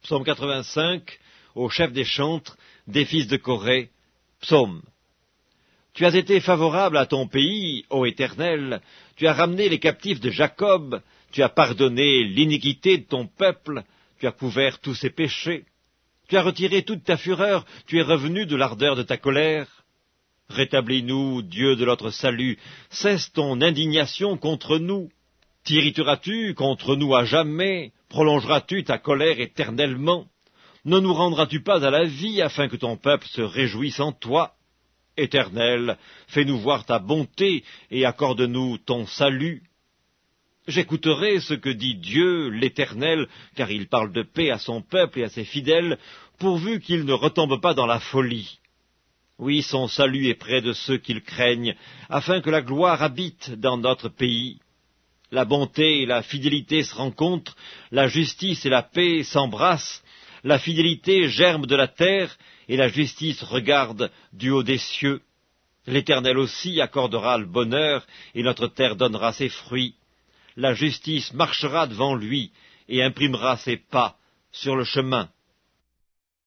Psaume 85, au chef des chantres, des fils de Corée, psaume. Tu as été favorable à ton pays, ô Éternel, tu as ramené les captifs de Jacob, tu as pardonné l'iniquité de ton peuple, tu as couvert tous ses péchés. Tu as retiré toute ta fureur, tu es revenu de l'ardeur de ta colère. Rétablis-nous, Dieu de notre salut, cesse ton indignation contre nous. T'irriteras-tu contre nous à jamais? Prolongeras-tu ta colère éternellement? Ne nous rendras-tu pas à la vie, afin que ton peuple se réjouisse en toi? Éternel, fais-nous voir ta bonté, et accorde-nous ton salut. J'écouterai ce que dit Dieu, l'Éternel, car il parle de paix à son peuple et à ses fidèles, pourvu qu'il ne retombe pas dans la folie. Oui, son salut est près de ceux qu'il craignent, afin que la gloire habite dans notre pays. La bonté et la fidélité se rencontrent, la justice et la paix s'embrassent, la fidélité germe de la terre, et la justice regarde du haut des cieux. L'Éternel aussi accordera le bonheur, et notre terre donnera ses fruits. La justice marchera devant lui, et imprimera ses pas sur le chemin.